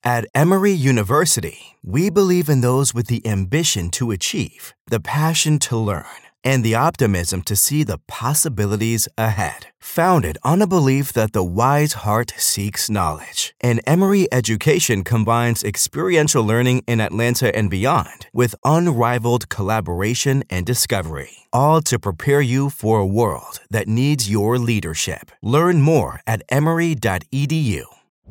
At Emory University, we believe in those with the ambition to achieve, the passion to learn, and the optimism to see the possibilities ahead. Founded on a belief that the wise heart seeks knowledge, and Emory Education combines experiential learning in Atlanta and beyond with unrivaled collaboration and discovery, all to prepare you for a world that needs your leadership. Learn more at emory.edu.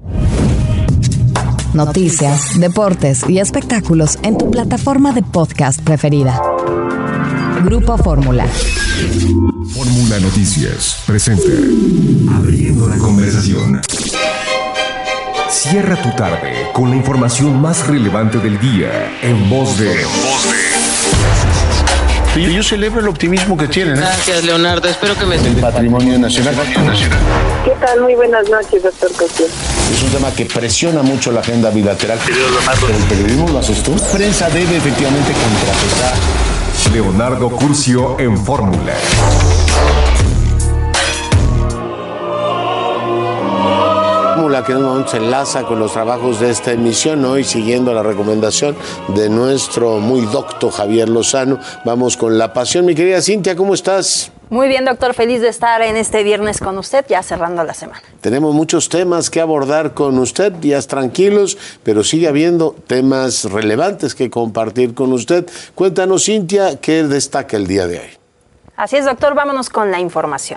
Noticias, deportes y espectáculos en tu plataforma de podcast preferida. Grupo Fórmula. Fórmula Noticias presenta Abriendo la conversación. Cierra tu tarde con la información más relevante del día en voz de... Yo celebro el optimismo que tienen. Gracias, Leonardo. Espero que me... El patrimonio nacional. ¿Qué tal? Muy buenas noches, doctor Cosío. Es un tema que presiona mucho la agenda bilateral. Pero el periodismo lo haces tú. La prensa debe efectivamente contrapesar. Leonardo Curcio en Fórmula. Fórmula que en un momento se enlaza con los trabajos de esta emisión, hoy siguiendo la recomendación de nuestro muy docto Javier Lozano. Vamos con La Pasión. Mi querida Cintia, ¿cómo estás? Muy bien, doctor, feliz de estar en este viernes con usted, ya cerrando la semana. Tenemos muchos temas que abordar con usted, días tranquilos, pero sigue habiendo temas relevantes que compartir con usted. Cuéntanos, Cintia, ¿qué destaca el día de hoy? Así es, doctor, vámonos con la información.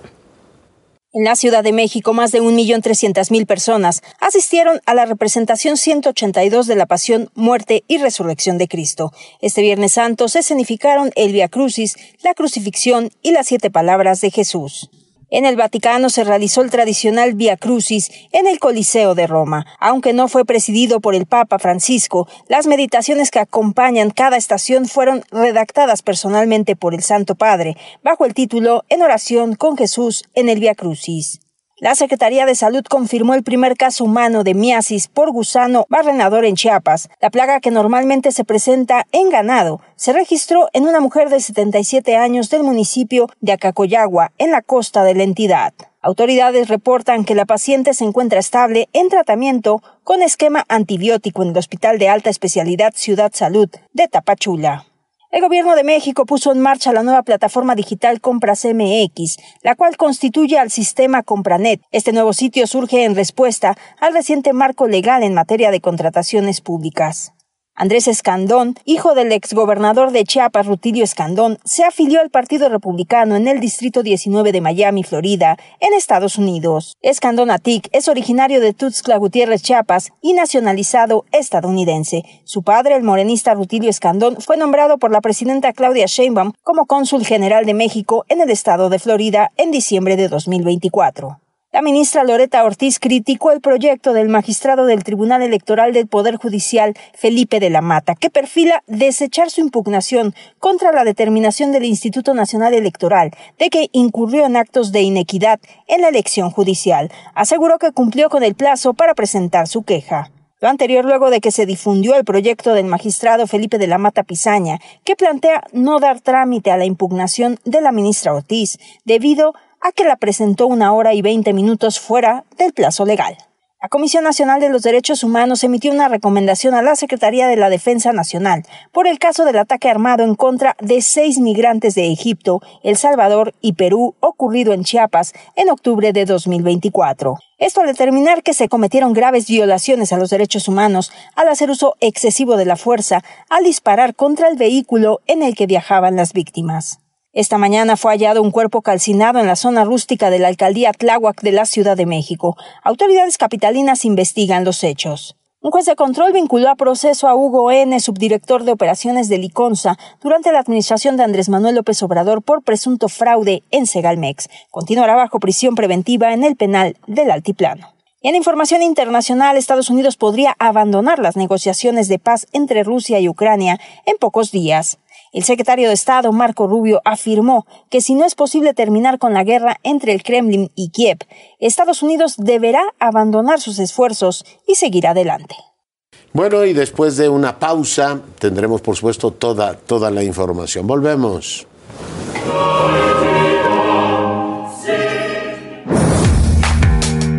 En la Ciudad de México, más de 1.300.000 personas asistieron a la representación 182 de la Pasión, Muerte y Resurrección de Cristo. Este Viernes Santo se escenificaron el Vía Crucis, la Crucifixión y las 7 palabras de Jesús. En el Vaticano se realizó el tradicional Vía Crucis en el Coliseo de Roma. Aunque no fue presidido por el Papa Francisco, las meditaciones que acompañan cada estación fueron redactadas personalmente por el Santo Padre, bajo el título En oración con Jesús en el Vía Crucis. La Secretaría de Salud confirmó el primer caso humano de miasis por gusano barrenador en Chiapas. La plaga, que normalmente se presenta en ganado, se registró en una mujer de 77 años del municipio de Acacoyagua, en la costa de la entidad. Autoridades reportan que la paciente se encuentra estable en tratamiento con esquema antibiótico en el Hospital de Alta Especialidad Ciudad Salud de Tapachula. El Gobierno de México puso en marcha la nueva plataforma digital Compras MX, la cual constituye al sistema Compranet. Este nuevo sitio surge en respuesta al reciente marco legal en materia de contrataciones públicas. Andrés Escandón, hijo del exgobernador de Chiapas, Rutilio Escandón, se afilió al Partido Republicano en el Distrito 19 de Miami, Florida, en Estados Unidos. Escandón Atic es originario de Tuxtla Gutiérrez, Chiapas, y nacionalizado estadounidense. Su padre, el morenista Rutilio Escandón, fue nombrado por la presidenta Claudia Sheinbaum como cónsul general de México en el estado de Florida en diciembre de 2024. La ministra Loreta Ortiz criticó el proyecto del magistrado del Tribunal Electoral del Poder Judicial, Felipe de la Mata, que perfila desechar su impugnación contra la determinación del Instituto Nacional Electoral de que incurrió en actos de inequidad en la elección judicial. Aseguró que cumplió con el plazo para presentar su queja. Lo anterior luego de que se difundió el proyecto del magistrado Felipe de la Mata Pizaña, que plantea no dar trámite a la impugnación de la ministra Ortiz, debido a que la presentó 1 hora y 20 minutos fuera del plazo legal. La Comisión Nacional de los Derechos Humanos emitió una recomendación a la Secretaría de la Defensa Nacional por el caso del ataque armado en contra de 6 migrantes de Egipto, El Salvador y Perú ocurrido en Chiapas en octubre de 2024. Esto al determinar que se cometieron graves violaciones a los derechos humanos al hacer uso excesivo de la fuerza al disparar contra el vehículo en el que viajaban las víctimas. Esta mañana fue hallado un cuerpo calcinado en la zona rústica de la alcaldía Tláhuac de la Ciudad de México. Autoridades capitalinas investigan los hechos. Un juez de control vinculó a proceso a Hugo N., subdirector de operaciones de Liconza, durante la administración de Andrés Manuel López Obrador por presunto fraude en Segalmex. Continuará bajo prisión preventiva en el penal del Altiplano. Y en información internacional, Estados Unidos podría abandonar las negociaciones de paz entre Rusia y Ucrania en pocos días. El secretario de Estado, Marco Rubio, afirmó que si no es posible terminar con la guerra entre el Kremlin y Kiev, Estados Unidos deberá abandonar sus esfuerzos y seguir adelante. Bueno, y después de una pausa tendremos, por supuesto, toda la información. Volvemos.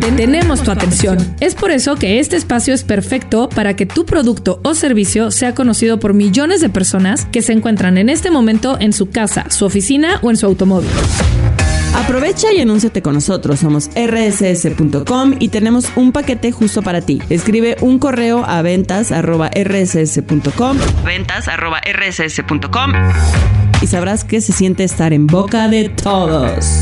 tenemos tu atención. Es por eso que este espacio es perfecto para que tu producto o servicio sea conocido por millones de personas que se encuentran en este momento en su casa, su oficina o en su automóvil. Aprovecha y anúnciate con nosotros. Somos rss.com y tenemos un paquete justo para ti. Escribe un correo a ventas@rss.com y sabrás que se siente estar en boca de todos.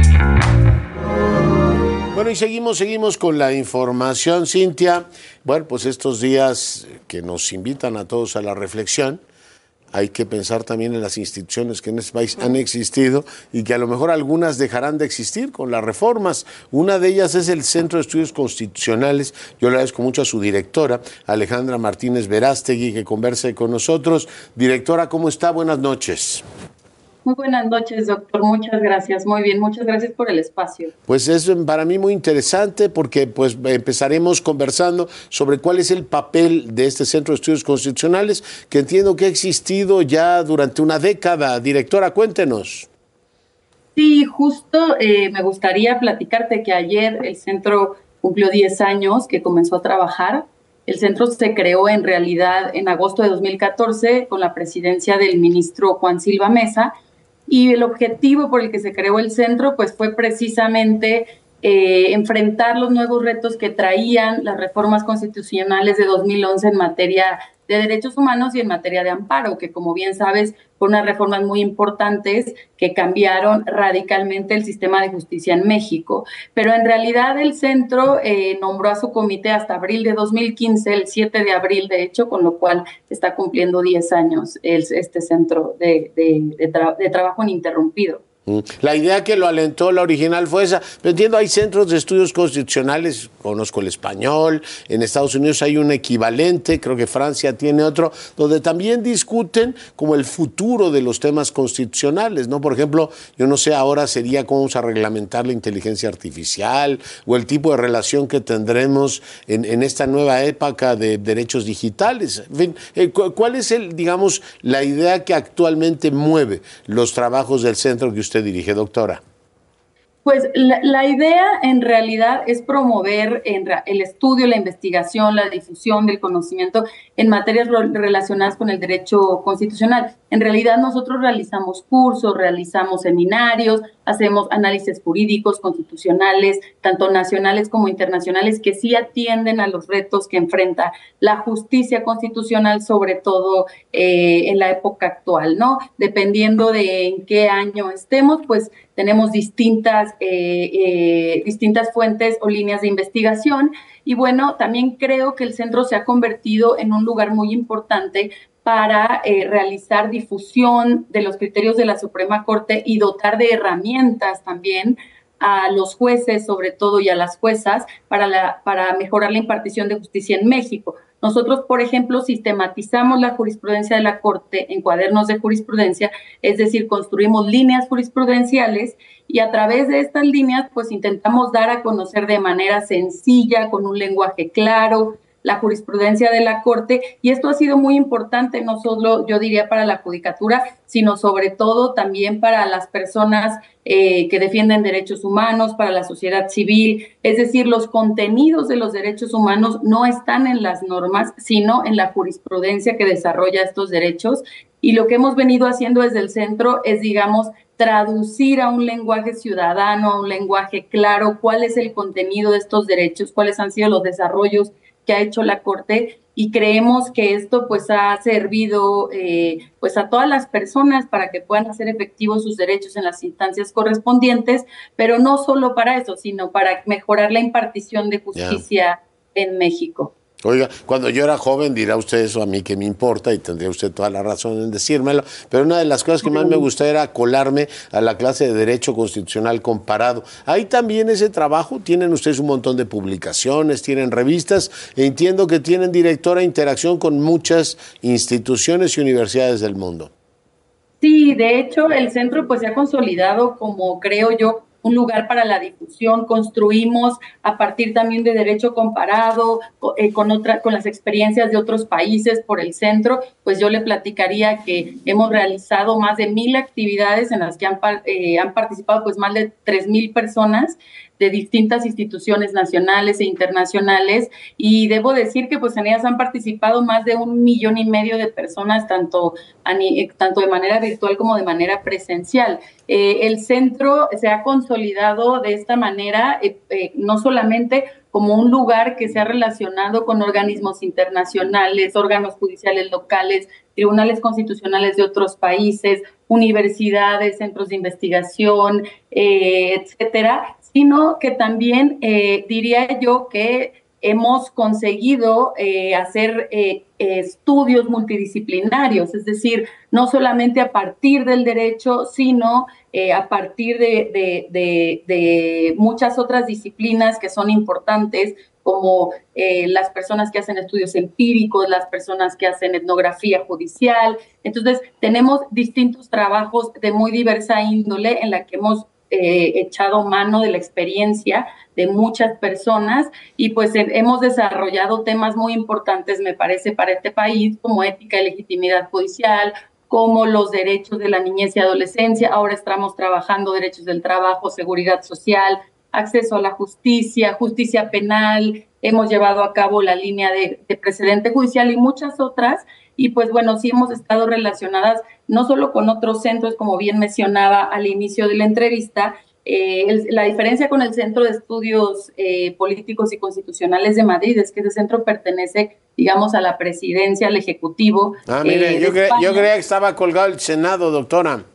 Bueno, y seguimos con la información, Cintia. Bueno, pues estos días que nos invitan a todos a la reflexión, hay que pensar también en las instituciones que en este país han existido y que a lo mejor algunas dejarán de existir con las reformas. Una de ellas es el Centro de Estudios Constitucionales. Yo le agradezco mucho a su directora, Alejandra Martínez Verástegui, que converse con nosotros. Directora, ¿cómo está? Buenas noches. Muy buenas noches, doctor. Muchas gracias. Muy bien, muchas gracias por el espacio. Pues es para mí muy interesante porque pues empezaremos conversando sobre cuál es el papel de este Centro de Estudios Constitucionales, que entiendo que ha existido ya durante una década. Directora, cuéntenos. Sí, justo me gustaría platicarte que ayer el centro cumplió 10 años que comenzó a trabajar. El centro se creó en realidad en agosto de 2014 con la presidencia del ministro Juan Silva Mesa. Y el objetivo por el que se creó el centro pues fue precisamente enfrentar los nuevos retos que traían las reformas constitucionales de 2011 en materia de derechos humanos y en materia de amparo, que como bien sabes, fueron unas reformas muy importantes que cambiaron radicalmente el sistema de justicia en México. Pero en realidad el centro nombró a su comité hasta abril de 2015, el 7 de abril de hecho, con lo cual está cumpliendo 10 años este centro de trabajo ininterrumpido. La idea que lo alentó, la original fue esa. Pero entiendo, hay centros de estudios constitucionales, conozco el español, en Estados Unidos hay un equivalente, creo que Francia tiene otro, donde también discuten como el futuro de los temas constitucionales, ¿no? Por ejemplo, yo no sé, ahora sería cómo vamos a reglamentar la inteligencia artificial o el tipo de relación que tendremos en esta nueva época de derechos digitales. En fin, ¿cuál es la idea que actualmente mueve los trabajos del centro que usted dirige, doctora? Pues la idea en realidad es promover el estudio, la investigación, la difusión del conocimiento en materias relacionadas con el derecho constitucional. En realidad nosotros realizamos cursos, realizamos seminarios, hacemos análisis jurídicos constitucionales, tanto nacionales como internacionales, que sí atienden a los retos que enfrenta la justicia constitucional, sobre todo en la época actual, ¿no? Dependiendo de en qué año estemos, pues tenemos distintas fuentes o líneas de investigación. Y bueno, también creo que el centro se ha convertido en un lugar muy importante para realizar difusión de los criterios de la Suprema Corte y dotar de herramientas también a los jueces, sobre todo, y a las juezas para mejorar la impartición de justicia en México. Nosotros, por ejemplo, sistematizamos la jurisprudencia de la Corte en cuadernos de jurisprudencia, es decir, construimos líneas jurisprudenciales y a través de estas líneas, pues intentamos dar a conocer de manera sencilla, con un lenguaje claro, la jurisprudencia de la Corte, y esto ha sido muy importante, no solo yo diría para la judicatura, sino sobre todo también para las personas que defienden derechos humanos, para la sociedad civil. Es decir, los contenidos de los derechos humanos no están en las normas, sino en la jurisprudencia que desarrolla estos derechos, y lo que hemos venido haciendo desde el centro es, digamos, traducir a un lenguaje ciudadano, a un lenguaje claro, cuál es el contenido de estos derechos, cuáles han sido los desarrollos que ha hecho la Corte, y creemos que esto pues ha servido pues a todas las personas para que puedan hacer efectivos sus derechos en las instancias correspondientes, pero no solo para eso, sino para mejorar la impartición de justicia en México. Oiga, cuando yo era joven, dirá usted eso a mí que me importa, y tendría usted toda la razón en decírmelo, pero una de las cosas que más me gustaba era colarme a la clase de Derecho Constitucional Comparado. Ahí también ese trabajo, tienen ustedes un montón de publicaciones, tienen revistas, e entiendo que tienen, directora, interacción con muchas instituciones y universidades del mundo. Sí, de hecho, el centro pues se ha consolidado como, creo yo, un lugar para la difusión. Construimos a partir también de derecho comparado, con las experiencias de otros países por el centro. Pues yo le platicaría que hemos realizado más de 1,000 actividades en las que han participado pues más de 3,000 personas de distintas instituciones nacionales e internacionales, y debo decir que pues en ellas han participado más de 1,5 millones de personas, tanto de manera virtual como de manera presencial. El centro se ha consolidado de esta manera, no solamente como un lugar que se ha relacionado con organismos internacionales, órganos judiciales locales, tribunales constitucionales de otros países, universidades, centros de investigación, etcétera, sino que también diría yo que hemos conseguido hacer estudios multidisciplinarios, es decir, no solamente a partir del derecho, sino a partir de muchas otras disciplinas que son importantes, como las personas que hacen estudios empíricos, las personas que hacen etnografía judicial. Entonces, tenemos distintos trabajos de muy diversa índole en la que hemos echado mano de la experiencia de muchas personas, y pues hemos desarrollado temas muy importantes, me parece, para este país, como ética y legitimidad judicial, como los derechos de la niñez y adolescencia. Ahora estamos trabajando derechos del trabajo, seguridad social, acceso a la justicia, justicia penal. Hemos llevado a cabo la línea de precedente judicial y muchas otras. Y pues bueno, sí hemos estado relacionadas no solo con otros centros, como bien mencionaba al inicio de la entrevista. La diferencia con el Centro de Estudios Políticos y Constitucionales de Madrid es que ese centro pertenece, digamos, a la presidencia, al Ejecutivo. Mire, yo creía que estaba colgado el Senado, doctora.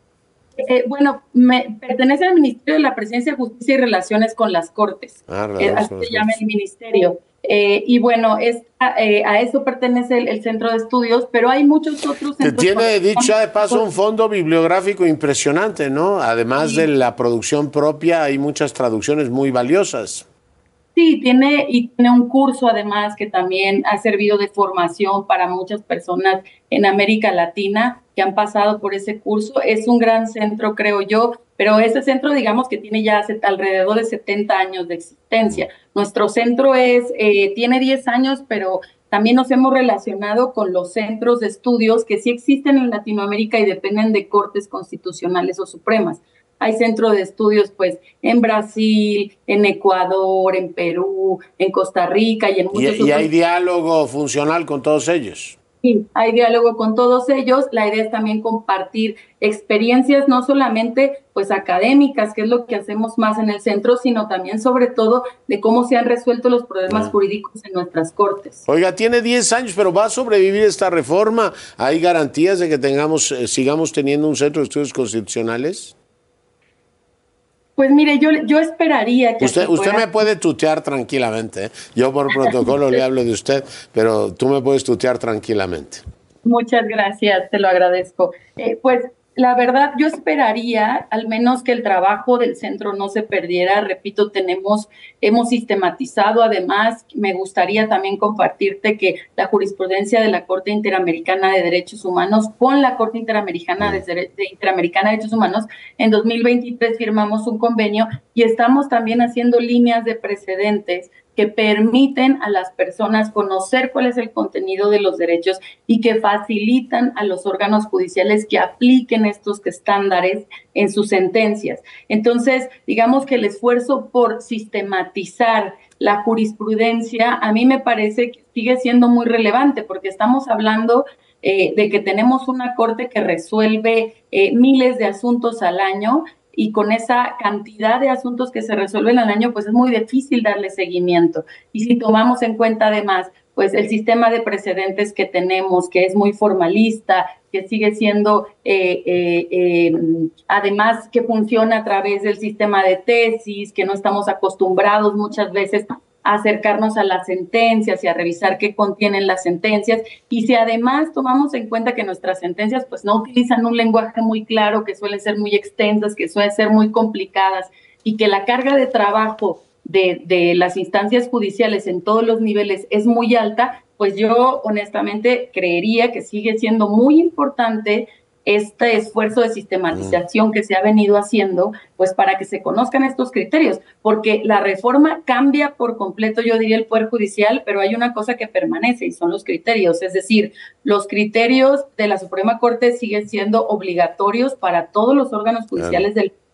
Bueno, pertenece al Ministerio de la Presidencia, Justicia y Relaciones con las Cortes. Así se llama el ministerio. Y bueno, a eso pertenece el Centro de Estudios, pero hay muchos otros centros. Que tiene, dicho de paso, un fondo bibliográfico impresionante, ¿no? Además de la producción propia, hay muchas traducciones muy valiosas. Sí, tiene un curso además que también ha servido de formación para muchas personas en América Latina que han pasado por ese curso. Es un gran centro, creo yo, pero ese centro, digamos que tiene ya alrededor de 70 años de existencia. Nuestro centro tiene 10 años, pero también nos hemos relacionado con los centros de estudios que sí existen en Latinoamérica y dependen de cortes constitucionales o supremas. Hay centros de estudios pues en Brasil, en Ecuador, en Perú, en Costa Rica y en muchos otros. ¿Y hay diálogo funcional con todos ellos? Sí, hay diálogo con todos ellos. La idea es también compartir experiencias, no solamente pues académicas, que es lo que hacemos más en el centro, sino también sobre todo de cómo se han resuelto los problemas jurídicos en nuestras cortes. Oiga, tiene 10 años, pero ¿va a sobrevivir esta reforma? ¿Hay garantías de que sigamos teniendo un centro de estudios constitucionales? Pues mire, yo esperaría que... Usted me puede tutear tranquilamente, ¿eh? Yo por protocolo le hablo de usted, pero tú me puedes tutear tranquilamente. Muchas gracias, te lo agradezco. Pues la verdad, yo esperaría al menos que el trabajo del centro no se perdiera. Repito, hemos sistematizado, además, me gustaría también compartirte que la jurisprudencia de la Corte Interamericana de Derechos Humanos con la Corte Interamericana de Derechos Humanos, en 2023 firmamos un convenio y estamos también haciendo líneas de precedentes que permiten a las personas conocer cuál es el contenido de los derechos y que facilitan a los órganos judiciales que apliquen estos estándares en sus sentencias. Entonces, digamos que el esfuerzo por sistematizar la jurisprudencia a mí me parece que sigue siendo muy relevante, porque estamos hablando de que tenemos una corte que resuelve miles de asuntos al año, y con esa cantidad de asuntos que se resuelven al año, pues es muy difícil darle seguimiento. Y si tomamos en cuenta además, pues el sistema de precedentes que tenemos, que es muy formalista, que sigue siendo, además que funciona a través del sistema de tesis, que no estamos acostumbrados muchas veces a acercarnos a las sentencias y a revisar qué contienen las sentencias, y si además tomamos en cuenta que nuestras sentencias pues no utilizan un lenguaje muy claro, que suelen ser muy extensas, que suelen ser muy complicadas, y que la carga de trabajo de las instancias judiciales en todos los niveles es muy alta, pues yo honestamente creería que sigue siendo muy importante este esfuerzo de sistematización que se ha venido haciendo, pues para que se conozcan estos criterios, porque la reforma cambia por completo, yo diría, el Poder Judicial, pero hay una cosa que permanece y son los criterios, es decir, los criterios de la Suprema Corte siguen siendo obligatorios para todos los órganos judiciales del país.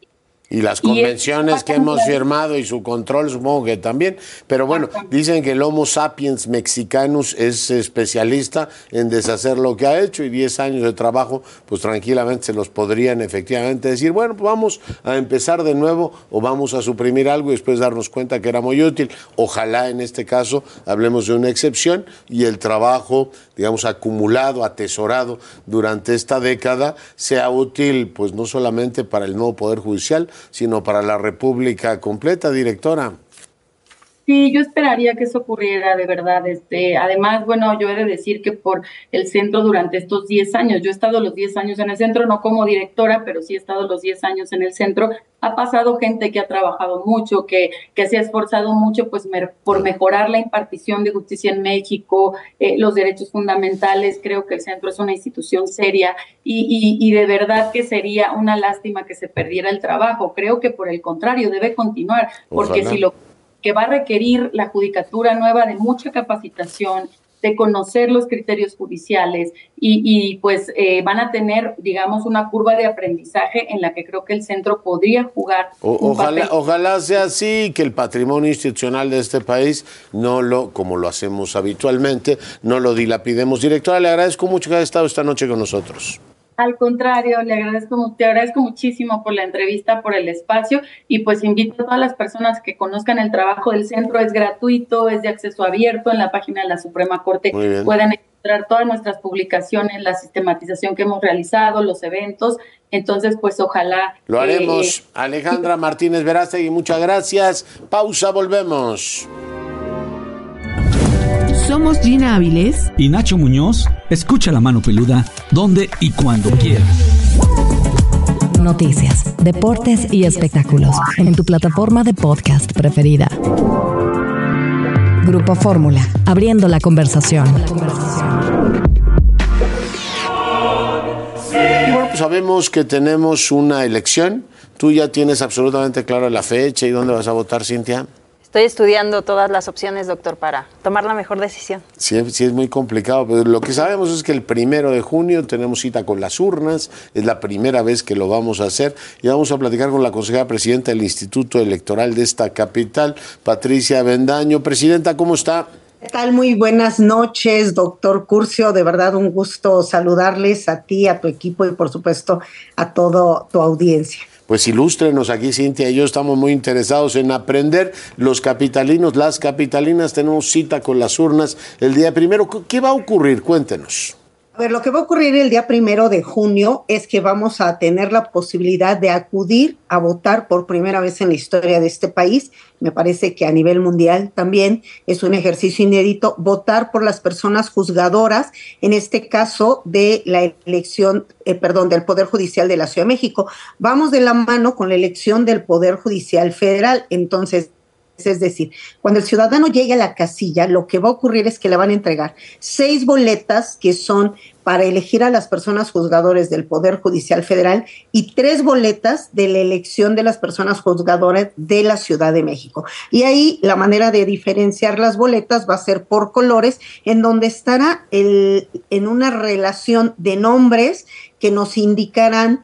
Y las convenciones que hemos firmado y su control supongo que también. Pero bueno, dicen que el Homo sapiens mexicanus es especialista en deshacer lo que ha hecho y 10 años de trabajo, pues tranquilamente se los podrían efectivamente decir, bueno, pues vamos a empezar de nuevo o vamos a suprimir algo y después darnos cuenta que era muy útil. Ojalá en este caso hablemos de una excepción y el trabajo, digamos, acumulado, atesorado durante esta década sea útil, pues no solamente para el nuevo Poder Judicial, sino para la República completa, directora. Sí, yo esperaría que eso ocurriera de verdad. Además, bueno, yo he de decir que por el centro durante estos 10 años, yo he estado los 10 años en el centro, no como directora, pero sí he estado los 10 años en el centro, ha pasado gente que ha trabajado mucho, que se ha esforzado mucho pues por mejorar la impartición de justicia en México, los derechos fundamentales. Creo que el centro es una institución seria y de verdad que sería una lástima que se perdiera el trabajo. Creo que por el contrario debe continuar, porque si lo que va a requerir la judicatura nueva de mucha capacitación, de conocer los criterios judiciales y pues van a tener, digamos, una curva de aprendizaje en la que creo que el centro podría jugar un papel. Ojalá sea así, que el patrimonio institucional de este país como lo hacemos habitualmente, no lo dilapidemos. Directora, le agradezco mucho que haya estado esta noche con nosotros. Al contrario, te agradezco muchísimo por la entrevista, por el espacio y pues invito a todas las personas que conozcan el trabajo del centro. Es gratuito, es de acceso abierto en la página de la Suprema Corte. Pueden encontrar todas nuestras publicaciones, la sistematización que hemos realizado, los eventos. Entonces, pues ojalá... Lo haremos. Alejandra Martínez Verástegui, muchas gracias. Pausa, volvemos. Somos Gina Áviles y Nacho Muñoz. Escucha La Mano Peluda donde y cuando quieras. Noticias, deportes y espectáculos en tu plataforma de podcast preferida. Grupo Fórmula, abriendo la conversación. Y bueno, pues sabemos que tenemos una elección. ¿Tú ya tienes absolutamente claro la fecha y dónde vas a votar, Cintia? Estoy estudiando todas las opciones, doctor, para tomar la mejor decisión. Sí, es muy complicado, pero lo que sabemos es que el 1 de junio tenemos cita con las urnas, es la primera vez que lo vamos a hacer y vamos a platicar con la consejera presidenta del Instituto Electoral de esta capital, Patricia Bendaño. Presidenta, ¿cómo está? ¿Qué tal? Muy buenas noches, doctor Curcio. De verdad, un gusto saludarles a ti, a tu equipo y, por supuesto, a toda tu audiencia. Pues ilústrenos aquí, Cintia y yo estamos muy interesados en aprender. Los capitalinos, las capitalinas, tenemos cita con las urnas el día 1. ¿Qué va a ocurrir? Cuéntenos. A ver, lo que va a ocurrir el día 1 de junio es que vamos a tener la posibilidad de acudir a votar por primera vez en la historia de este país. Me parece que a nivel mundial también es un ejercicio inédito votar por las personas juzgadoras, en este caso de la elección, del Poder Judicial de la Ciudad de México. Vamos de la mano con la elección del Poder Judicial Federal. Entonces, es decir, cuando el ciudadano llegue a la casilla, lo que va a ocurrir es que le van a entregar 6 boletas que son para elegir a las personas juzgadoras del Poder Judicial Federal y 3 boletas de la elección de las personas juzgadoras de la Ciudad de México. Y ahí la manera de diferenciar las boletas va a ser por colores, en donde estará en una relación de nombres que nos indicarán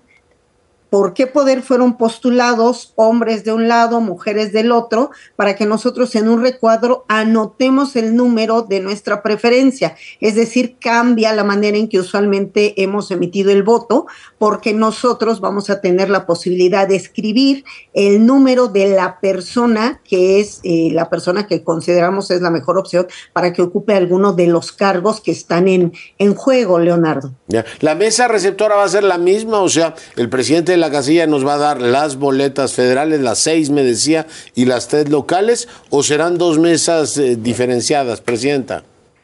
por qué poder fueron postulados hombres de un lado, mujeres del otro, para que nosotros en un recuadro anotemos el número de nuestra preferencia. Es decir, cambia la manera en que usualmente hemos emitido el voto, porque nosotros vamos a tener la posibilidad de escribir el número de la persona que es la persona que consideramos es la mejor opción para que ocupe alguno de los cargos que están en juego, Leonardo. Ya. ¿La mesa receptora va a ser la misma? O sea, el presidente de la casilla nos va a dar las boletas federales, las 6 me decía, y las 3 locales, ¿o serán 2 mesas diferenciadas, presidenta?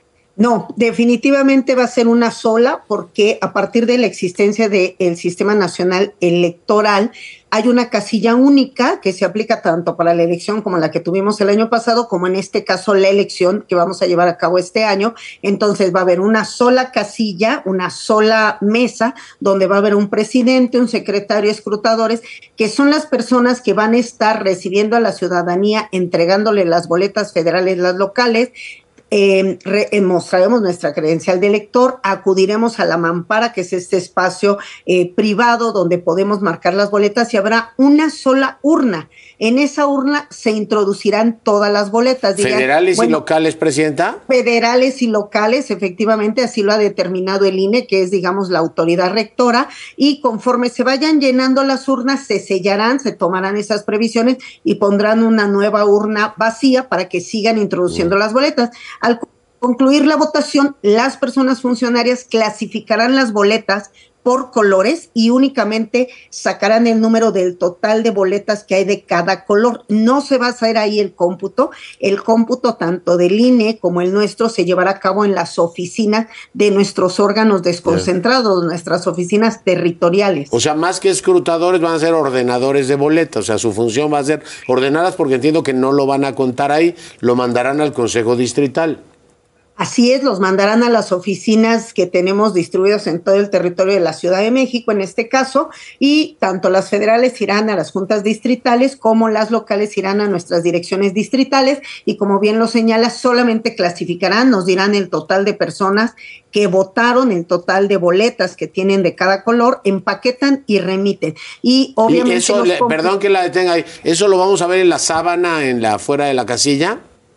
No, definitivamente va a ser una sola, porque a partir de la existencia del Sistema Nacional Electoral hay una casilla única que se aplica tanto para la elección como la que tuvimos el año pasado, como en este caso la elección que vamos a llevar a cabo este año. Entonces va a haber una sola casilla, una sola mesa, donde va a haber un presidente, un secretario, escrutadores, que son las personas que van a estar recibiendo a la ciudadanía, entregándole las boletas federales, las locales, mostraremos nuestra credencial de elector, acudiremos a la mampara, que es este espacio privado donde podemos marcar las boletas y habrá una sola urna. En esa urna se introducirán todas las boletas. ¿Federales y locales, Presidenta? Federales y locales, efectivamente, así lo ha determinado el INE, que es, digamos, la autoridad rectora, y conforme se vayan llenando las urnas, se sellarán, se tomarán esas previsiones y pondrán una nueva urna vacía para que sigan introduciendo las boletas. Al concluir la votación, las personas funcionarias clasificarán las boletas por colores y únicamente sacarán el número del total de boletas que hay de cada color. No se va a hacer ahí el cómputo tanto del INE como el nuestro se llevará a cabo en las oficinas de nuestros órganos desconcentrados, nuestras oficinas territoriales. O sea, más que escrutadores van a ser ordenadores de boletas, o sea, su función va a ser ordenarlas porque entiendo que no lo van a contar ahí, lo mandarán al Consejo Distrital. Así es, los mandarán a las oficinas que tenemos distribuidas en todo el territorio de la Ciudad de México, en este caso, y tanto las federales irán a las juntas distritales como las locales irán a nuestras direcciones distritales y como bien lo señala, solamente clasificarán, nos dirán el total de personas que votaron, el total de boletas que tienen de cada color, empaquetan y remiten. Y obviamente... ¿Y eso, perdón que la detenga ahí, eso lo vamos a ver en la sábana, fuera de la casilla?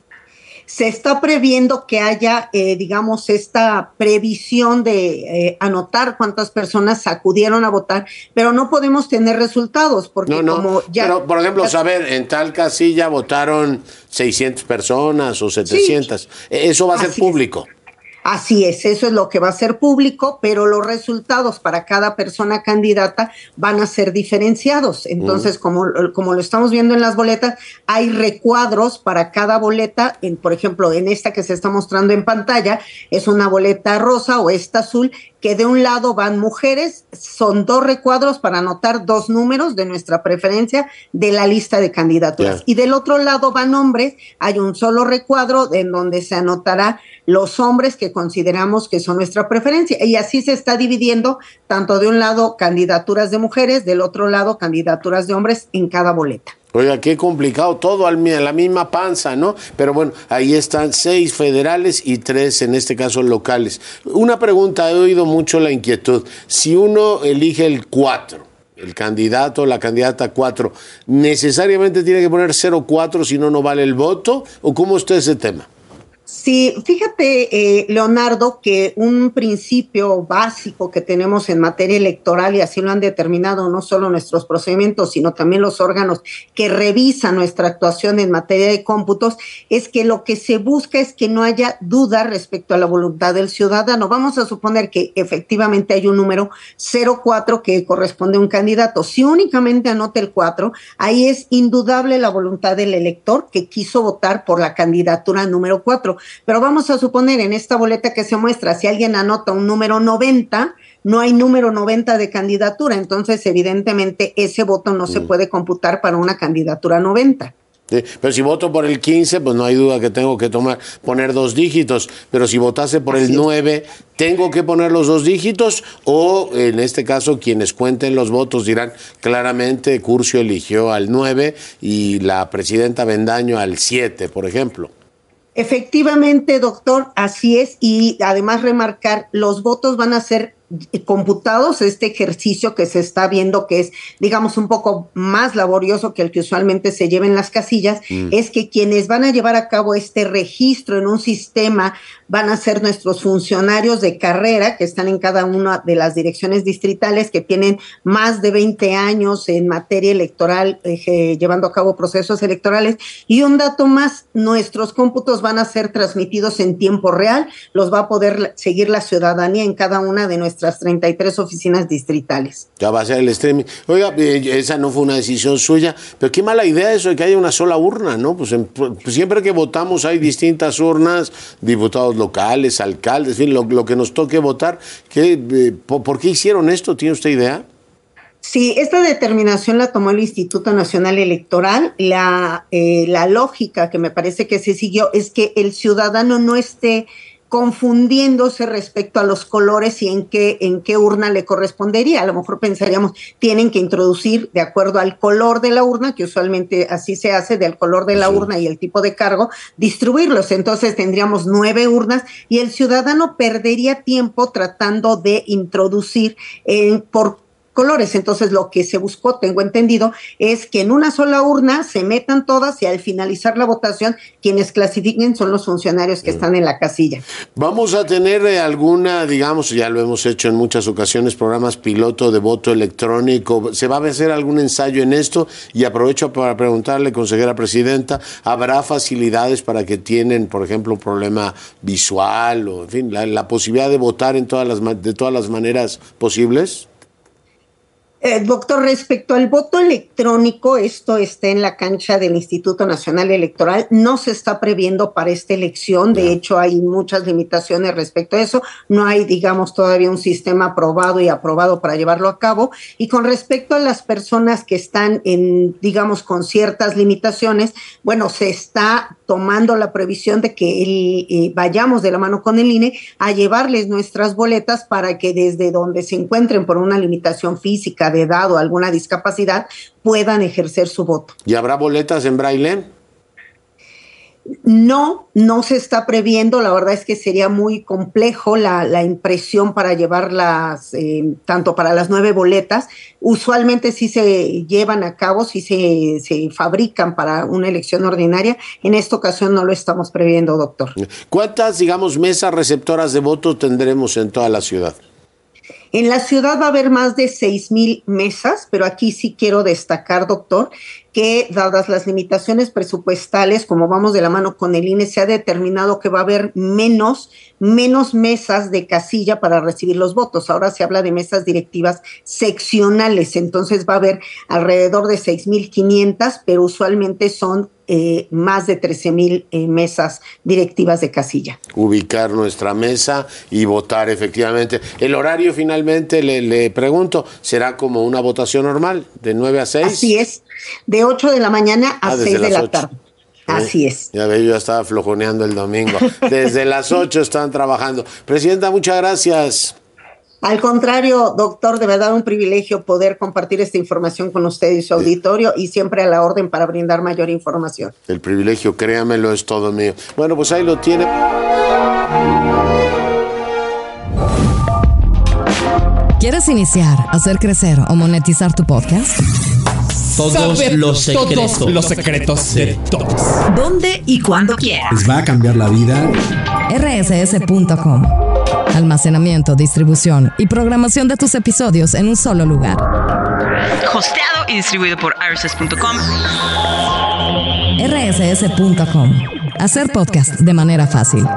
Se está previendo que haya, digamos, esta previsión de anotar cuántas personas acudieron a votar, pero no podemos tener resultados porque como ya... Pero, por ejemplo, saber, en tal casilla votaron 600 personas o 700. Sí, eso va a ser público. Así es, eso es lo que va a ser público, pero los resultados para cada persona candidata van a ser diferenciados. Entonces, como lo estamos viendo en las boletas, hay recuadros para cada boleta. Por ejemplo, en esta que se está mostrando en pantalla, es una boleta rosa o esta azul, que de un lado van mujeres, son 2 recuadros para anotar 2 números de nuestra preferencia de la lista de candidaturas. Y del otro lado van hombres, hay un solo recuadro en donde se anotará los hombres que consideramos que son nuestra preferencia. Y así se está dividiendo, tanto de un lado candidaturas de mujeres, del otro lado candidaturas de hombres en cada boleta. Oiga, qué complicado, todo a la misma panza, ¿no? Pero bueno, ahí están 6 federales y 3, en este caso, locales. Una pregunta, he oído mucho la inquietud. Si uno elige el 4, el candidato o la candidata 4, ¿necesariamente tiene que poner 04 si no vale el voto? ¿O cómo está ese tema? Sí, fíjate, Leonardo, que un principio básico que tenemos en materia electoral, y así lo han determinado no solo nuestros procedimientos, sino también los órganos que revisan nuestra actuación en materia de cómputos, es que lo que se busca es que no haya duda respecto a la voluntad del ciudadano. Vamos a suponer que efectivamente hay un número 04 que corresponde a un candidato. Si únicamente anota el 4, ahí es indudable la voluntad del elector que quiso votar por la candidatura número 4. Pero vamos a suponer en esta boleta que se muestra, si alguien anota un número 90, no hay número 90 de candidatura, entonces evidentemente ese voto no se puede computar para una candidatura 90. Sí, pero si voto por el 15, pues no hay duda que tengo que poner 2 dígitos, pero si votase por el 9, ¿tengo que poner los 2 dígitos? O en este caso, quienes cuenten los votos dirán claramente, Curcio eligió al 9 y la presidenta Bendaño al 7, por ejemplo. Efectivamente, doctor, así es, y además remarcar, los votos van a ser computados. Este ejercicio que se está viendo, que es, digamos, un poco más laborioso que el que usualmente se lleva en las casillas, es que quienes van a llevar a cabo este registro en un sistema van a ser nuestros funcionarios de carrera que están en cada una de las direcciones distritales, que tienen más de 20 años en materia electoral, llevando a cabo procesos electorales. Y un dato más, nuestros cómputos van a ser transmitidos en tiempo real, los va a poder seguir la ciudadanía en cada una de nuestras 33 oficinas distritales. Ya va a ser el streaming. Oiga, esa no fue una decisión suya, pero qué mala idea eso de que haya una sola urna, ¿no? Pues siempre que votamos hay distintas urnas, diputados locales, alcaldes, en fin, lo que nos toque votar. ¿Por qué hicieron esto? ¿Tiene usted idea? Sí, esta determinación la tomó el Instituto Nacional Electoral. La lógica que me parece que se siguió es que el ciudadano no esté confundiéndose respecto a los colores y en qué urna le correspondería. A lo mejor pensaríamos, tienen que introducir de acuerdo al color de la urna, que usualmente así se hace, del color de la urna y el tipo de cargo, distribuirlos. Entonces tendríamos 9 urnas y el ciudadano perdería tiempo tratando de introducir por colores. Entonces lo que se buscó, tengo entendido, es que en una sola urna se metan todas y al finalizar la votación quienes clasifiquen son los funcionarios que están en la casilla. Vamos a tener alguna, digamos, ya lo hemos hecho en muchas ocasiones, programas piloto de voto electrónico. ¿Se va a hacer algún ensayo en esto? Y aprovecho para preguntarle, consejera presidenta, ¿habrá facilidades para que tienen, por ejemplo, un problema visual o, en fin, la posibilidad de votar de todas las maneras posibles? Doctor, respecto al voto electrónico, esto está en la cancha del Instituto Nacional Electoral, no se está previendo para esta elección, de hecho hay muchas limitaciones respecto a eso, no hay, digamos, todavía un sistema aprobado y aprobado para llevarlo a cabo, y con respecto a las personas que están digamos, con ciertas limitaciones, bueno, se está tomando la previsión de que vayamos de la mano con el INE a llevarles nuestras boletas para que desde donde se encuentren por una limitación física, de edad o alguna discapacidad, puedan ejercer su voto. ¿Y habrá boletas en braille? No se está previendo, la verdad es que sería muy complejo la impresión para llevarlas, tanto para las 9 boletas, usualmente sí se llevan a cabo, sí se fabrican para una elección ordinaria, en esta ocasión no lo estamos previendo, doctor. ¿Cuántas, digamos, mesas receptoras de voto tendremos en toda la ciudad? En la ciudad va a haber más de 6,000 mesas, pero aquí sí quiero destacar, doctor, que dadas las limitaciones presupuestales, como vamos de la mano con el INE, se ha determinado que va a haber menos mesas de casilla para recibir los votos. Ahora se habla de mesas directivas seccionales, entonces va a haber alrededor de 6,500, pero usualmente son más de 13,000 mesas directivas de casilla. Ubicar nuestra mesa y votar efectivamente. El horario finalmente, le pregunto, ¿será como una votación normal, de 9 a 6? Así es, de 8 de la mañana a 6 de la tarde. Así es. Ya ve, yo ya estaba flojoneando el domingo. Desde las 8 están trabajando. Presidenta, muchas gracias. Al contrario, doctor, de verdad un privilegio poder compartir esta información con usted y su auditorio y siempre a la orden para brindar mayor información. El privilegio, créamelo, es todo mío. Bueno, pues ahí lo tiene. ¿Quieres iniciar, hacer crecer o monetizar tu podcast? Todos los secretos de todos. ¿Dónde y cuándo quieras? ¿Les va a cambiar la vida? rss.com. Almacenamiento, distribución y programación de tus episodios en un solo lugar. Hosteado y distribuido por rss.com. rss.com. Hacer podcast de manera fácil.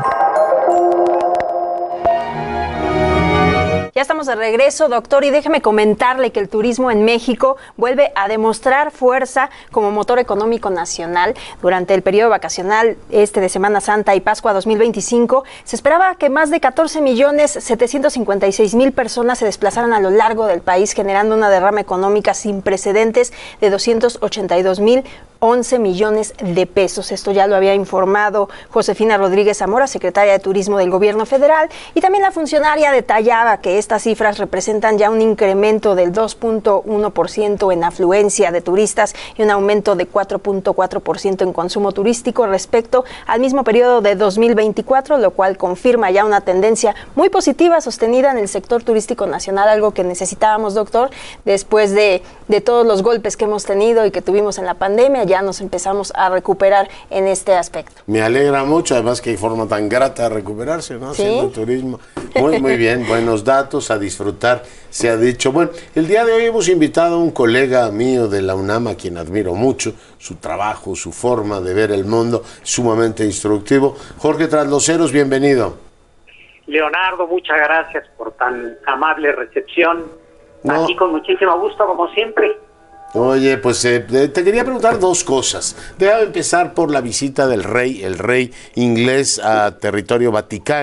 Ya estamos de regreso, doctor, y déjeme comentarle que el turismo en México vuelve a demostrar fuerza como motor económico nacional. Durante el periodo vacacional de Semana Santa y Pascua 2025, se esperaba que más de 14,756,000 personas se desplazaran a lo largo del país, generando una derrama económica sin precedentes de 282,011 millones de pesos. Esto ya lo había informado Josefina Rodríguez Zamora, secretaria de Turismo del Gobierno Federal, y también la funcionaria detallaba que estas cifras representan ya un incremento del 2.1% en afluencia de turistas y un aumento de 4.4% en consumo turístico respecto al mismo periodo de 2024, lo cual confirma ya una tendencia muy positiva sostenida en el sector turístico nacional, algo que necesitábamos, doctor, después de todos los golpes que hemos tenido y que tuvimos en la pandemia. Ya nos empezamos a recuperar en este aspecto. Me alegra mucho, además que hay forma tan grata de recuperarse, ¿no? ¿Sí? Haciendo turismo. Muy bien, buenos datos, a disfrutar, se ha dicho. Bueno, el día de hoy hemos invitado a un colega mío de la UNAM, a quien admiro mucho, su trabajo, su forma de ver el mundo, sumamente instructivo. Jorge Trasloceros, bienvenido. Leonardo, muchas gracias por tan amable recepción. Aquí con muchísimo gusto, como siempre. Oye, pues te quería preguntar dos cosas. Déjame empezar por la visita del rey, el rey inglés a territorio vaticano.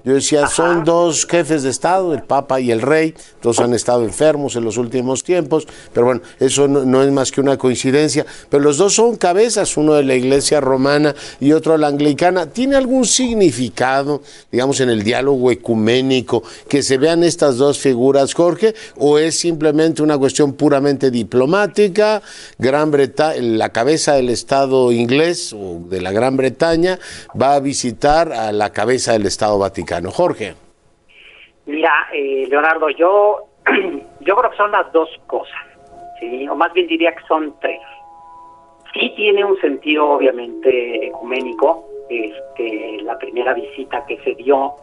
Yo decía, son dos jefes de Estado, el Papa y el Rey, todos han estado enfermos en los últimos tiempos, pero bueno, eso no es más que una coincidencia, pero los dos son cabezas, uno de la Iglesia romana y otro de la anglicana. ¿Tiene algún significado, digamos, en el diálogo ecuménico, que se vean estas dos figuras, Jorge, o es simplemente una cuestión puramente diplomática? Gran Bretaña, la cabeza del Estado inglés o de la Gran Bretaña va a visitar a la cabeza del Estado Vaticano. Jorge. Mira, Leonardo, yo creo que son las dos cosas, ¿sí? O más bien diría que son tres. Sí tiene un sentido obviamente ecuménico, la primera visita que se dio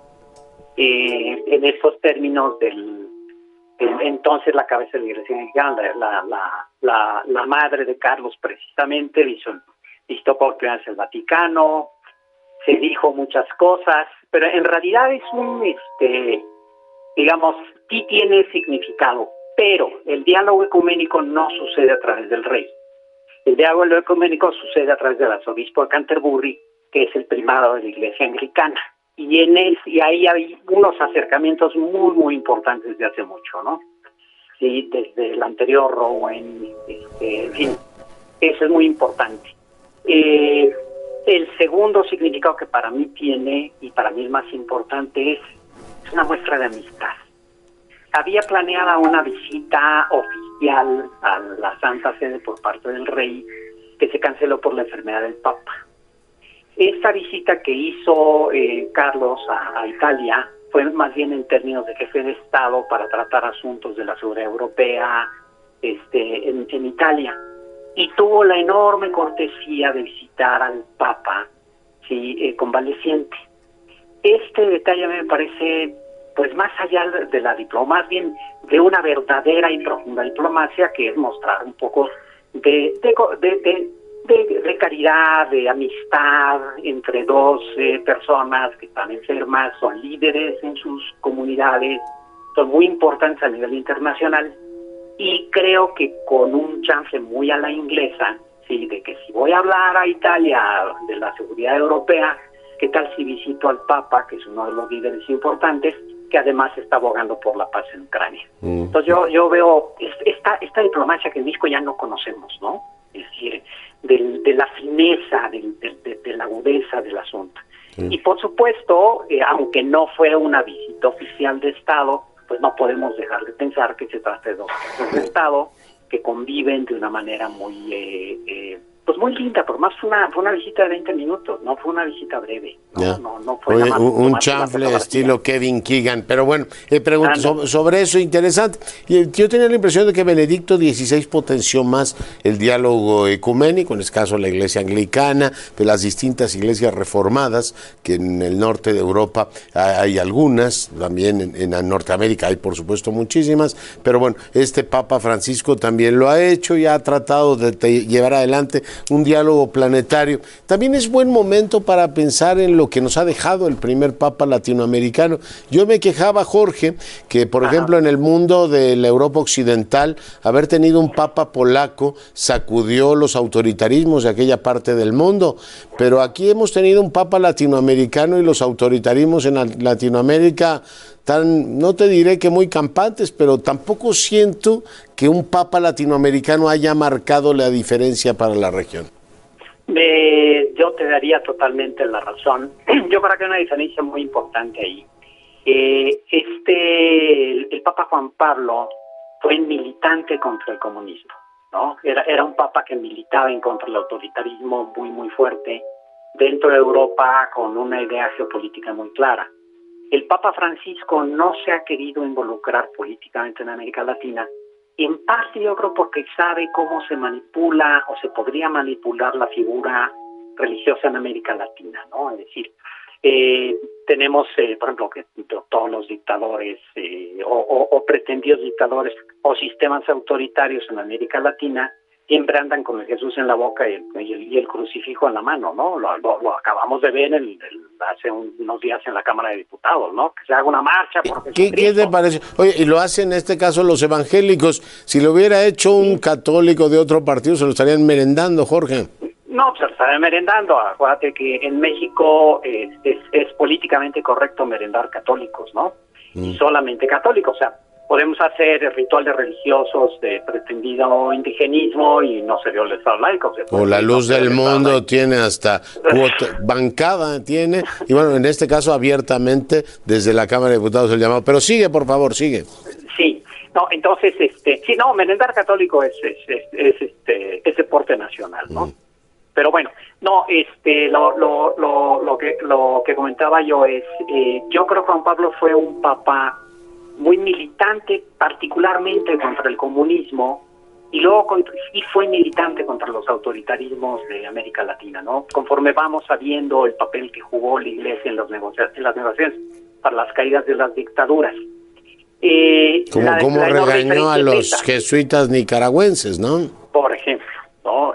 en esos términos del entonces la cabeza de la Iglesia Anglicana, la madre de Carlos precisamente, visitó por primera vez el Vaticano, se dijo muchas cosas, pero en realidad es digamos, sí tiene significado, pero el diálogo ecuménico no sucede a través del rey. El diálogo ecuménico sucede a través del arzobispo de Canterbury, que es el primado de la Iglesia Anglicana. Y ahí hay unos acercamientos muy, muy importantes desde hace mucho, ¿no? Sí, desde el anterior Rowan, en fin, eso es muy importante. El segundo significado que para mí tiene, y para mí el más importante, es una muestra de amistad. Había planeada una visita oficial a la Santa Sede por parte del rey, que se canceló por la enfermedad del Papa. Esta visita que hizo Carlos a Italia fue más bien en términos de jefe de Estado para tratar asuntos de la seguridad europea en Italia. Y tuvo la enorme cortesía de visitar al Papa, sí, convaleciente. Este detalle me parece, pues más allá de la diplomacia, más bien de una verdadera y profunda diplomacia, que es mostrar un poco de caridad, de amistad entre dos personas que están enfermas, son líderes en sus comunidades, son muy importantes a nivel internacional. Y creo que con un chance muy a la inglesa, sí, de que si voy a hablar a Italia de la seguridad europea, ¿qué tal si visito al Papa, que es uno de los líderes importantes, que además está abogando por la paz en Ucrania? Entonces yo veo esta diplomacia que en México ya no conocemos, ¿no? Es decir, de la fineza, de la agudeza del asunto. Y por supuesto, aunque no fue una visita oficial de Estado, pues no podemos dejar de pensar que se trata de dos jefes de Estado que conviven de una manera muy pues muy linda, por más fue una visita de 20 minutos, no fue una visita breve, no fue nada más un chanfle estilo Kevin Keegan, pero bueno, pregunto sobre eso, interesante. Yo tenía la impresión de que Benedicto XVI potenció más el diálogo ecuménico, en este caso la Iglesia Anglicana, de las distintas iglesias reformadas, que en el norte de Europa hay algunas, también en Norteamérica hay por supuesto muchísimas, pero bueno, este Papa Francisco también lo ha hecho y ha tratado de llevar adelante un diálogo planetario. También es buen momento para pensar en lo que nos ha dejado el primer Papa latinoamericano. Yo me quejaba, Jorge, que por ejemplo en el mundo de la Europa occidental, haber tenido un Papa polaco sacudió los autoritarismos de aquella parte del mundo, pero aquí hemos tenido un Papa latinoamericano y los autoritarismos en Latinoamérica no te diré que muy campantes, pero tampoco siento que un Papa latinoamericano haya marcado la diferencia para la región. Yo te daría totalmente la razón. Yo creo que hay una diferencia muy importante ahí. El Papa Juan Pablo fue militante contra el comunismo, ¿no? Era un Papa que militaba en contra del autoritarismo muy, muy fuerte dentro de Europa, con una idea geopolítica muy clara. El Papa Francisco no se ha querido involucrar políticamente en América Latina, y en parte yo creo porque sabe cómo se manipula o se podría manipular la figura religiosa en América Latina, ¿no? Es decir, tenemos, por ejemplo, que todos los dictadores o pretendidos dictadores o sistemas autoritarios en América Latina siempre andan con el Jesús en la boca y el crucifijo en la mano, ¿no? Lo acabamos de ver hace unos días en la Cámara de Diputados, ¿no? Que se haga una marcha por Jesucristo. ¿Qué te parece? Oye, y lo hacen en este caso los evangélicos. Si lo hubiera hecho un católico de otro partido, se lo estarían merendando, Jorge. No, pues estaba merendando. Acuérdate que en México es políticamente correcto merendar católicos, ¿no? Y solamente católicos, o sea, podemos hacer rituales religiosos de pretendido indigenismo y no se viola el Estado laico. O la Luz del Mundo tiene hasta bancada, tiene, y bueno, en este caso abiertamente desde la Cámara de Diputados el llamado. Pero sigue, por favor, sigue. Sí, no, entonces, sí, no, merendar católico es deporte nacional, ¿no? Pero bueno, no, lo que comentaba yo es, yo creo que Juan Pablo fue un papa muy militante, particularmente contra el comunismo, y luego sí fue militante contra los autoritarismos de América Latina, ¿no? Conforme vamos sabiendo el papel que jugó la Iglesia en las negociaciones para las caídas de las dictaduras. Como regañó a los jesuitas nicaragüenses, ¿no? Por ejemplo, ¿no?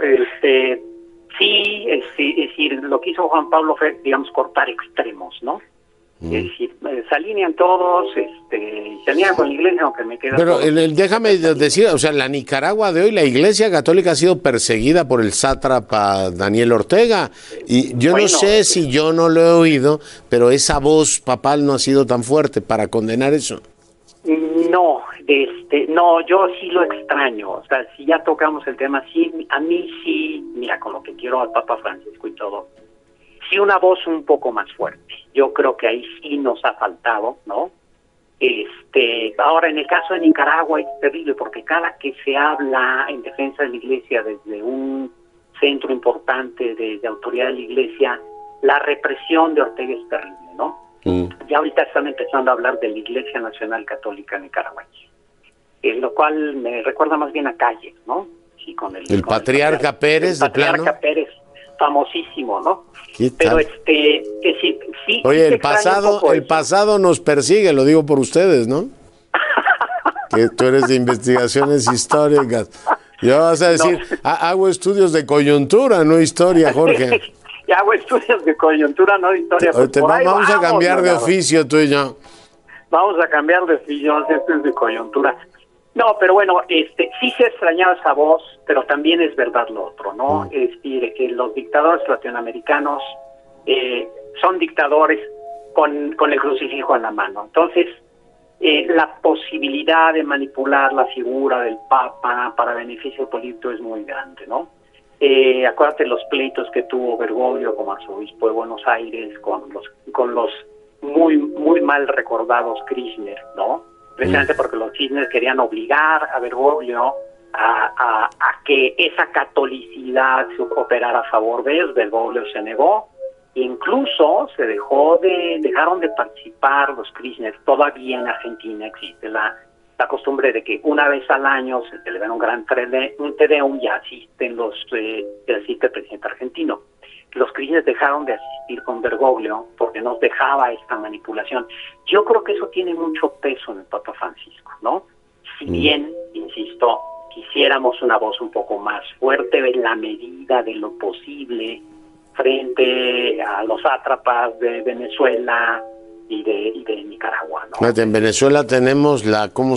Sí, es decir, lo que hizo Juan Pablo fue, digamos, cortar extremos, ¿no? Es decir, se alinean todos, se alinean con la Iglesia, aunque me queda... Pero déjame decir, o sea, la Nicaragua de hoy, la Iglesia Católica ha sido perseguida por el sátrapa Daniel Ortega, y yo no sé si yo no lo he oído, pero esa voz papal no ha sido tan fuerte para condenar eso. No, no, yo sí lo extraño, o sea, si ya tocamos el tema, sí, a mí sí, mira, con lo que quiero al Papa Francisco y todo, sí una voz un poco más fuerte, yo creo que ahí sí nos ha faltado, ¿no? Ahora en el caso de Nicaragua es terrible, porque cada que se habla en defensa de la Iglesia desde un centro importante de autoridad de la Iglesia, la represión de Ortega es terrible, ¿no? Ya ahorita están empezando a hablar de la Iglesia Nacional Católica Nicaragüense, lo cual me recuerda más bien a Calles, ¿no? Sí, con el patriarca Pérez, el patriarca Pérez, famosísimo, ¿no? Pero sí. Oye, el pasado nos persigue, lo digo por ustedes, ¿no? Que tú eres de investigaciones históricas. Yo vas a decir, hago estudios de coyuntura, no historia, Jorge. Ya hago estudios de coyuntura, no de historia. Vamos a cambiar de oficio tú y yo. Vamos a cambiar de oficio, esto es de coyuntura. No, pero bueno, sí se ha extrañado esa voz, pero también es verdad lo otro, ¿no? Es decir, que los dictadores latinoamericanos son dictadores con el crucifijo en la mano. Entonces, la posibilidad de manipular la figura del Papa para beneficio político es muy grande, ¿no? Acuérdate los pleitos que tuvo Bergoglio como arzobispo de Buenos Aires con los muy muy mal recordados Kirchner, ¿no? Precisamente porque los Kirchner querían obligar a Bergoglio a que esa catolicidad se operara a favor de ellos. Bergoglio se negó, incluso dejaron de participar los Kirchner. Todavía en Argentina existe la costumbre de que una vez al año se celebra un gran Te Deum y asiste el presidente argentino. Los Kirchner dejaron de asistir con Bergoglio porque nos dejaba esta manipulación. Yo creo que eso tiene mucho peso en el Papa Francisco, ¿no? Si bien, insisto, quisiéramos una voz un poco más fuerte en la medida de lo posible frente a los sátrapas de Venezuela y de Nicaragua, ¿no? En Venezuela tenemos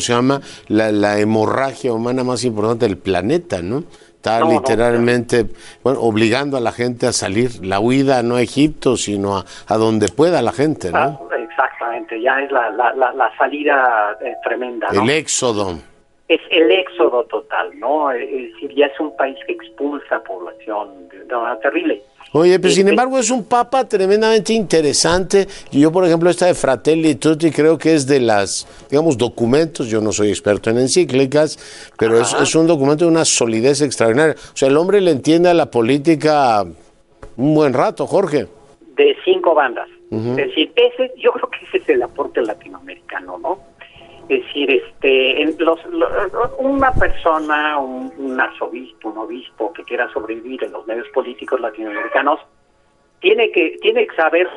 la hemorragia humana más importante del planeta, ¿no? Está literalmente obligando a la gente a salir, la huida no a Egipto, sino a donde pueda la gente, ¿no? Exactamente, ya es la salida tremenda, ¿no? El éxodo. Es el éxodo total, ¿no? Es decir, ya es un país que expulsa población de una manera terrible. Oye, pero sin embargo es un papa tremendamente interesante. Yo, por ejemplo, esta de Fratelli Tutti creo que es de las, digamos, documentos, yo no soy experto en encíclicas, pero es un documento de una solidez extraordinaria. O sea, el hombre le entiende a la política un buen rato, Jorge. De 5 bandas. Es decir, yo creo que ese es el aporte latinoamericano, ¿no? Es decir, una persona, un arzobispo, un obispo que quiera sobrevivir en los medios políticos latinoamericanos, tiene que saber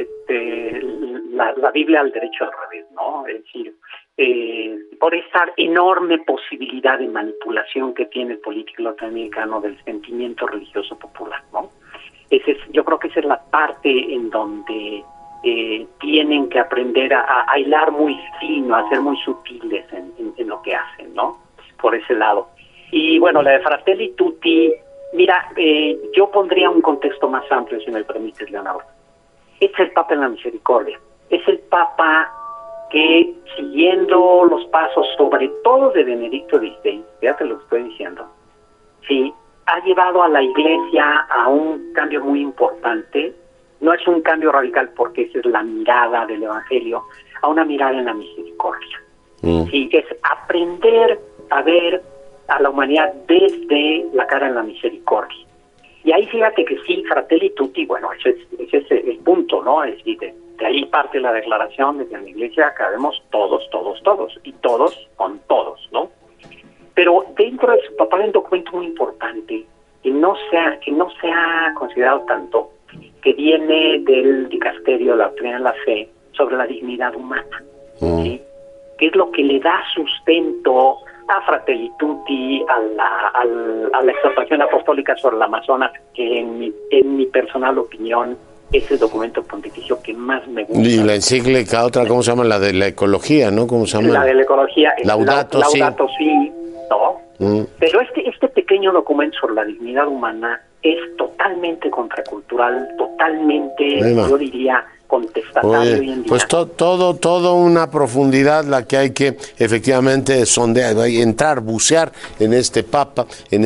la Biblia al derecho al revés, ¿no? Es decir, por esa enorme posibilidad de manipulación que tiene el político latinoamericano del sentimiento religioso popular, ¿no? Yo creo que esa es la parte en donde tienen que aprender a hilar muy fino, a ser muy sutiles en lo que hacen, ¿no? Por ese lado. Y bueno, la de Fratelli Tutti Mira, yo pondría un contexto más amplio, si me permites, Leonardo. Es el Papa en la Misericordia. Es el Papa que, siguiendo los pasos, sobre todo de Benedicto XVI, ya te lo estoy diciendo, sí, ha llevado a la Iglesia a un cambio muy importante. No es un cambio radical porque esa es la mirada del Evangelio, a una mirada en la misericordia. Sí, es aprender a ver a la humanidad desde la cara en la misericordia. Y ahí fíjate que sí, Fratelli Tutti, bueno, ese es el punto, ¿no? Es decir, de ahí parte la declaración de que en la Iglesia cabemos todos, y todos con todos, ¿no? Pero dentro de su papá hay un documento muy importante que no se ha considerado tanto, que viene del dicasterio de la doctrina de la fe sobre la dignidad humana, ¿sí? Que es lo que le da sustento a Fratelli Tutti, a la exhortación apostólica sobre la Amazonas, que en mi personal opinión es el documento pontificio que más me gusta. Y la encíclica, otra, ¿cómo se llama? La de la ecología, ¿no? ¿Cómo se llama? La de la ecología. Laudato Si, ¿no? Pero este pequeño documento sobre la dignidad humana es totalmente contracultural, totalmente, yo diría, contestatario hoy en día. Pues todo una profundidad la que hay que efectivamente sondear, entrar, bucear en este Papa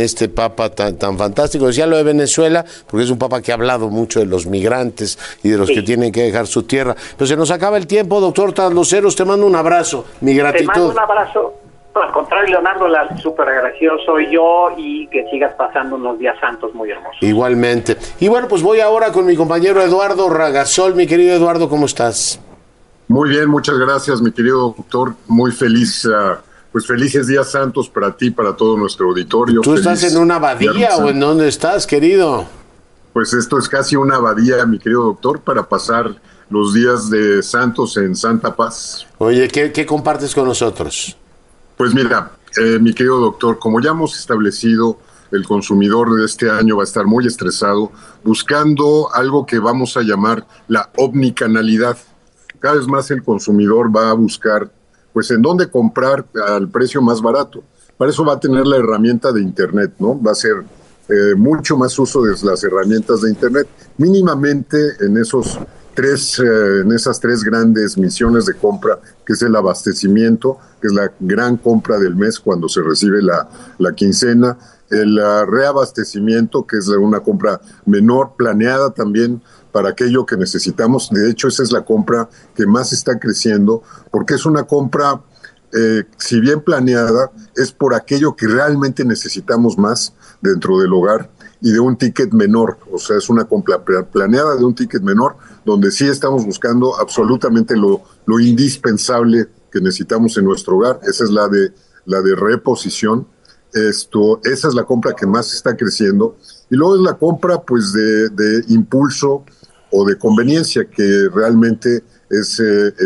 tan fantástico. Decía lo de Venezuela, porque es un Papa que ha hablado mucho de los migrantes y de los que tienen que dejar su tierra. Pero se nos acaba el tiempo, doctor Trasloceros, te mando un abrazo, mi gratitud. Te mando un abrazo. No, al contrario, Leonardo, la súper agradecido soy yo, y que sigas pasando unos días santos muy hermosos. Igualmente. Y bueno, pues voy ahora con mi compañero Eduardo Ragasol. Mi querido Eduardo, ¿cómo estás? Muy bien, muchas gracias, mi querido doctor. Muy feliz, pues felices días santos para ti, para todo nuestro auditorio. ¿Tú estás en una abadía o en dónde estás, querido? Pues esto es casi una abadía, mi querido doctor, para pasar los días de santos en santa paz. Oye, ¿qué compartes con nosotros? Pues mira, mi querido doctor, como ya hemos establecido, el consumidor de este año va a estar muy estresado buscando algo que vamos a llamar la omnicanalidad. Cada vez más el consumidor va a buscar, pues, en dónde comprar al precio más barato. Para eso va a tener la herramienta de Internet, ¿no? Va a ser mucho más uso de las herramientas de Internet, mínimamente en esas tres grandes misiones de compra, que es el abastecimiento, que es la gran compra del mes cuando se recibe la quincena, el reabastecimiento, que es una compra menor, planeada también para aquello que necesitamos. De hecho, esa es la compra que más está creciendo, porque es una compra, si bien planeada, es por aquello que realmente necesitamos más dentro del hogar, y de un ticket menor. O sea, es una compra planeada de un ticket menor, donde sí estamos buscando absolutamente lo indispensable que necesitamos en nuestro hogar. Esa es la de reposición. Esa es la compra que más está creciendo. Y luego es la compra, pues, de impulso o de conveniencia, que realmente es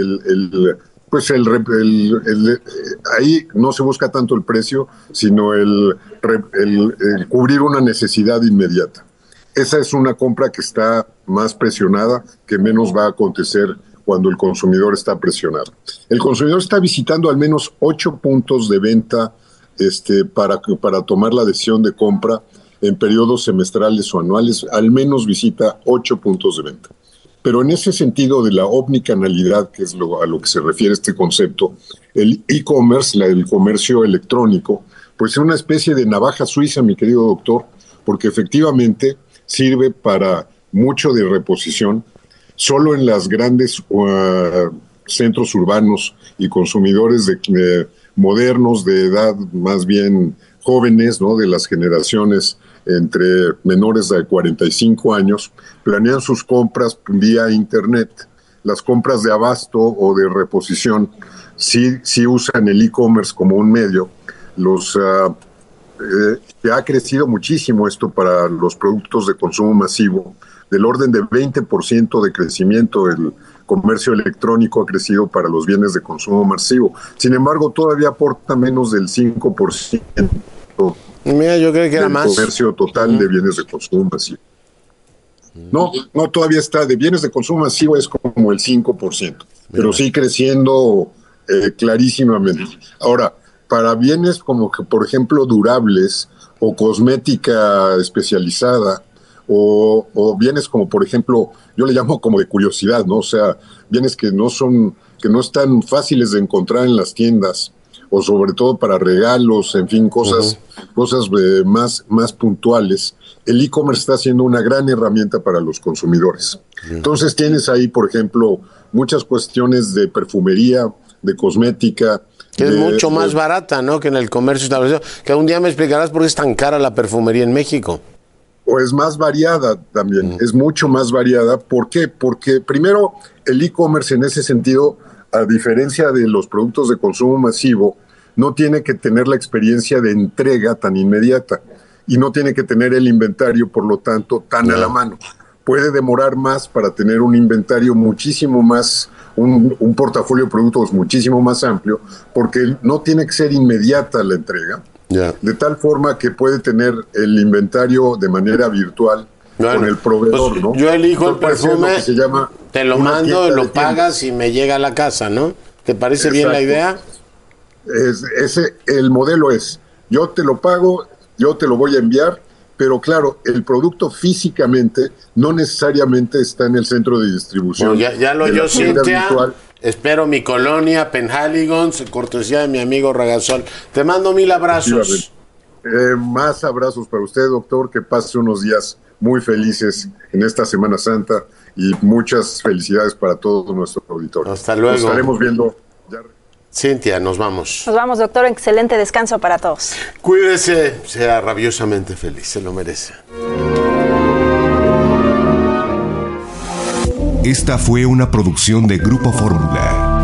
ahí no se busca tanto el precio, sino el cubrir una necesidad inmediata. Esa es una compra que está más presionada, que menos va a acontecer cuando el consumidor está presionado. El consumidor está visitando al menos 8 puntos de venta para tomar la decisión de compra en periodos semestrales o anuales. Al menos visita 8 puntos de venta. Pero en ese sentido de la omnicanalidad, que es a lo que se refiere este concepto, el e-commerce, el comercio electrónico, pues es una especie de navaja suiza, mi querido doctor, porque efectivamente sirve para mucho de reposición. Solo en las grandes centros urbanos y consumidores modernos, de edad más bien jóvenes, ¿no?, de las generaciones entre menores de 45 años, planean sus compras vía Internet. Las compras de abasto o de reposición sí usan el e-commerce como un medio. Ha crecido muchísimo esto para los productos de consumo masivo, del orden de 20% de crecimiento. El comercio electrónico ha crecido para los bienes de consumo masivo. Sin embargo, todavía aporta menos del 5%. Mira, yo creo que era más. El comercio total de bienes de consumo masivo. No, todavía está. De bienes de consumo masivo es como el 5%, pero sí creciendo clarísimamente. Ahora, para bienes como que, por ejemplo, durables o cosmética especializada, o bienes como, por ejemplo, yo le llamo como de curiosidad, ¿no? O sea, bienes que no están fáciles de encontrar en las tiendas, o sobre todo para regalos, en fin, cosas más puntuales. El e-commerce está siendo una gran herramienta para los consumidores. Entonces tienes ahí, por ejemplo, muchas cuestiones de perfumería, de cosmética. Que es mucho más barata, ¿no?, que en el comercio establecido. Que un día me explicarás por qué es tan cara la perfumería en México. O es más variada también, es mucho más variada. ¿Por qué? Porque primero el e-commerce en ese sentido, a diferencia de los productos de consumo masivo, no tiene que tener la experiencia de entrega tan inmediata y no tiene que tener el inventario, por lo tanto, tan a la mano. Puede demorar más para tener un inventario muchísimo más, un portafolio de productos muchísimo más amplio, porque no tiene que ser inmediata la entrega. De tal forma que puede tener el inventario de manera virtual con el proveedor, pues, ¿no? Yo elijo el perfume, que se llama te lo mando y lo pagas y me llega a la casa, ¿no? ¿Te parece bien la idea? El modelo es, yo te lo pago, yo te lo voy a enviar, pero claro, el producto físicamente no necesariamente está en el centro de distribución. Bueno, ya lo oyó Cintia. Espero mi colonia, Penhaligons, cortesía de mi amigo Ragasol. Te mando 1000 abrazos. Más abrazos para usted, doctor. Que pase unos días muy felices en esta Semana Santa y muchas felicidades para todo nuestro auditorio. Hasta luego. Nos estaremos viendo. Cintia, nos vamos. Nos vamos, doctor. Excelente descanso para todos. Cuídese, sea rabiosamente feliz, se lo merece. Esta fue una producción de Grupo Fórmula.